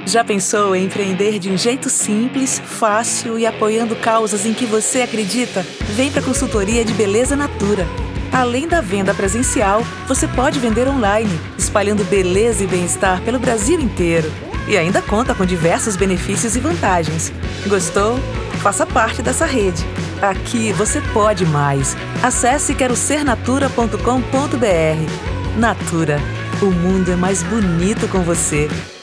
Já pensou em empreender de um jeito simples, fácil e apoiando causas em que você acredita? Vem para a consultoria de Beleza Natura. Além da venda presencial, você pode vender online, espalhando beleza e bem-estar pelo Brasil inteiro. E ainda conta com diversos benefícios e vantagens. Gostou? Faça parte dessa rede. Aqui você pode mais. Acesse querosernatura.com.br. Natura. O mundo é mais bonito com você.